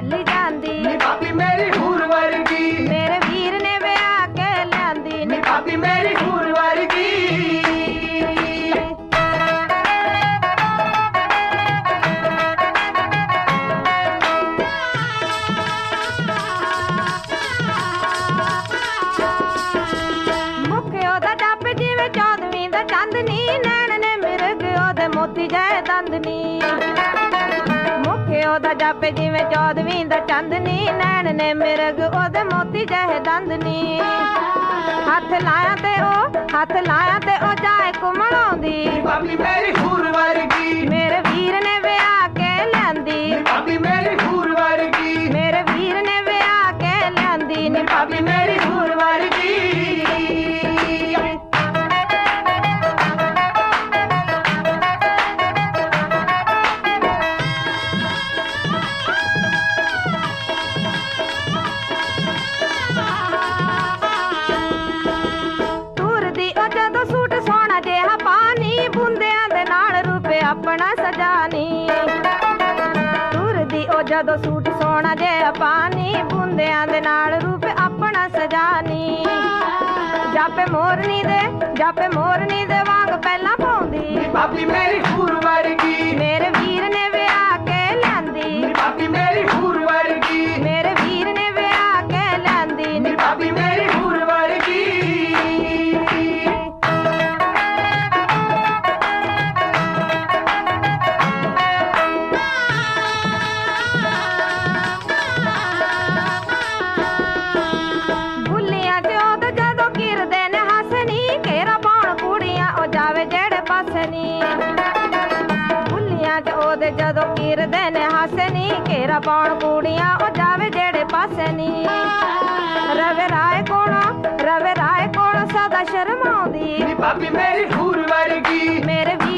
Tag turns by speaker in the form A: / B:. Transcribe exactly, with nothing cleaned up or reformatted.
A: ਚੱਲੀ ਜਾਂਦੀ
B: ਨੀ ਭਾਬੀ ਮੇਰੀ ਹੂਰ ਵਰਗੀ
A: ਮੇਰੇ ਵੀਰ ਨੇ ਵਿਆਹ ਕੇ ਲਿਆਂਦੀ
B: ਨੀ ਭਾਬੀ ਮੇਰੀ ਹੂਰ ਵਰਗੀ
A: मोती जाए दंदनी मुखे ओदा जापे जिवें चौदवीं दा चांदनी नैन ने मिर्ग ओदे मोती जाए दंदनी हथ लाया ते ओ हथ लाया ते ओ जाए घुमण आउंदी
B: भाभी मेरी हूर वर्गी
A: मेरे वीर ने विआह के लिआंदी
B: भाभी मेरी हूर वर्गी
A: मेरे वीर ने विआह के लिआंदी नी
B: भाभी मेरी हूर वर्गी अपना सजानी तुरदी ओ जदों सूट सोना जे पानी बूंदियां दे नाल रूप अपना सजानी जापे मोरनी दे जापे मोरनी दे वांग पहला पाउंदी भाभी मेरी हूर वर्गी
A: मेरे वीर ने विआह के लिआंदी
B: भाभी मेरी हूर वर्गी
A: मेरे वीर ने विआह के लिआंदी
B: भाभी मेरी हूर वर्गी जदों गिरदे ने हासे नी घेरा पाउण कुड़ियां ओ जावे जेड़े पासे नी रवे राय कोल रवे राय कोल सदा शर्माउंदी भाभी मेरी हूर वर्गी
A: मेरे